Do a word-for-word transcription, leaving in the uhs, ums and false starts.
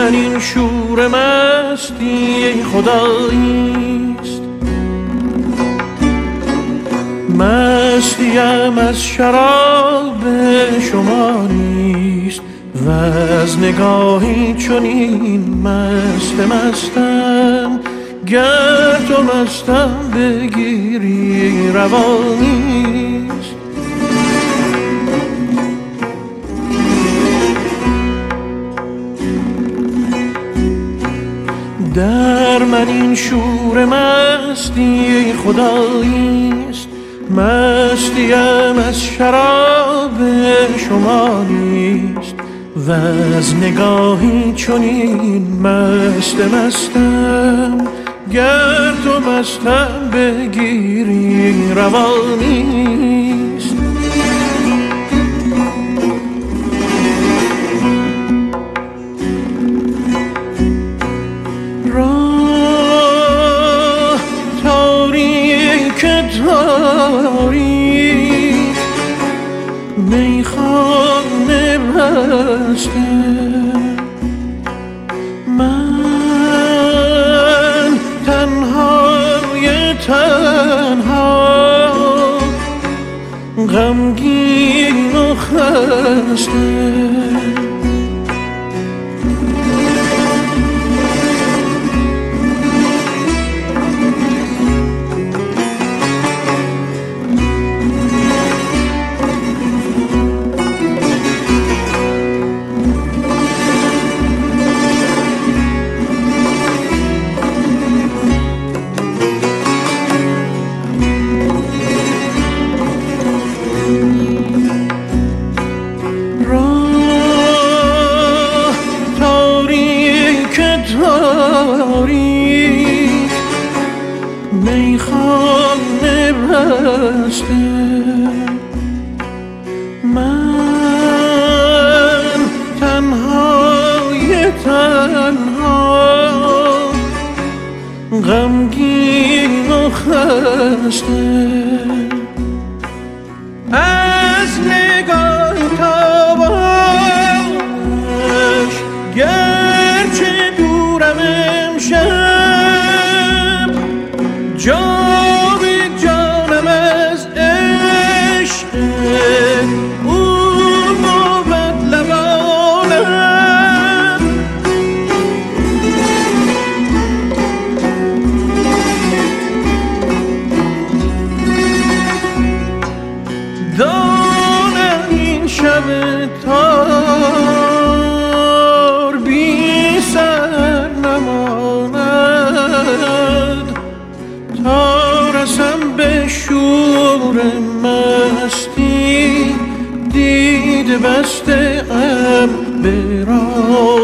من این شور مستی خداییست، مستیم از شراب شما نیست و از نگاهی چنین مست مستم، گر تو مستم بگیری روا نیست. در من این شور مستی خداییست، مستیم از شراب شما نیست و از نگاهی چنین مست مستم، گر تو مستم بگیری روا نیست. راه تاریک تاریک میخانه بسته، من تنهای تنها غمگین و خسته. تاریک میخانه بسته، من تنهای تنها غمگین و خسته. از نگاه تابش گرچه دورم امشب، جام جانم از عشق او بود لبانم. دانم این شب تار بی سر نماند، تا رسم به شور مستی، دید بسته ام به راه